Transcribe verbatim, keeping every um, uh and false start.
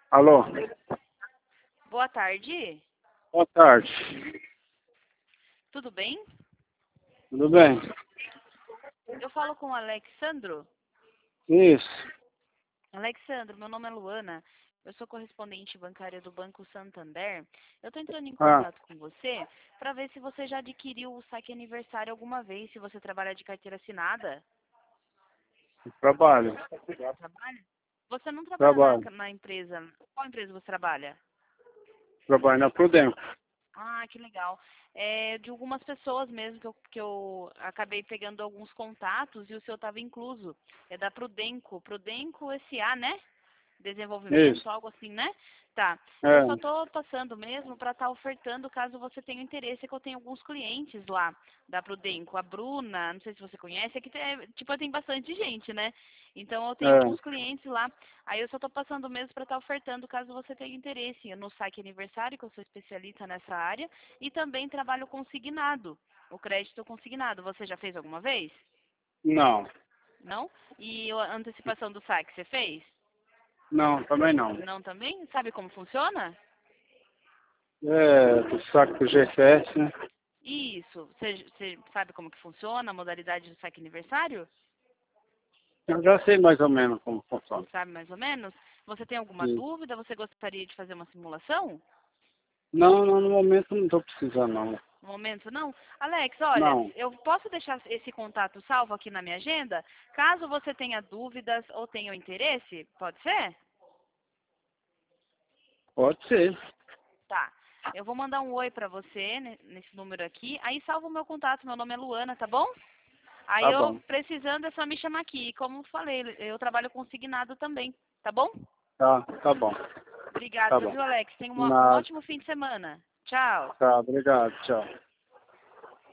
Alô, Boa tarde, boa tarde. tudo bem? Tudo bem? Eu falo com o Alexandro. Isso. Alexandro, meu nome é Luana, eu sou correspondente bancária do Banco Santander. Eu estou entrando em Ah, contato com você para ver se você já adquiriu o saque aniversário alguma vez, se você trabalha de carteira assinada. trabalho. Trabalha? Você não trabalha na, Trabalho. na empresa. Qual empresa você trabalha? Trabalho na Prudente. Ah, que legal. É de algumas pessoas mesmo que eu, que eu acabei pegando alguns contatos e o seu estava incluso. É da Prudenco. Prudenco S A, né? Desenvolvimento, Isso. algo assim, né? Tá. Eu só É. tô passando mesmo para estar ofertando caso você tenha interesse, que eu tenho alguns clientes lá da Prudenco. A Bruna, não sei se você conhece, aqui tem, tipo, tem bastante gente, né? Então eu tenho É. alguns clientes lá. Aí eu só tô passando mesmo para estar ofertando caso você tenha interesse no saque aniversário, que eu sou especialista nessa área, e também trabalho consignado, o crédito consignado. Você já fez alguma vez? Não. Não? E a antecipação do saque, você fez? Não, também não. Não também? Sabe como funciona? É, do saco do G C S, né? Isso. Você você sabe como que funciona a modalidade do saque aniversário? Eu já sei mais ou menos como funciona. Sabe mais ou menos? Você tem alguma Sim. dúvida? Você gostaria de fazer uma simulação? Não, não, no momento não estou precisando, não. No momento não? Alex, olha, Não, eu posso deixar esse contato salvo aqui na minha agenda? Caso você tenha dúvidas ou tenha interesse, pode ser? pode ser. Tá. Eu vou mandar um oi pra você ne- nesse número aqui. Aí salva o meu contato. Meu nome é Luana, tá bom? Aí Tá eu, bom. precisando, é só me chamar aqui. Como falei, eu trabalho consignado também, tá bom? Tá, tá bom. Tá Obrigada, bom. viu, Alex? Tenha uma- um Nada. ótimo fim de semana. Tchau. Tá, obrigado. Tchau.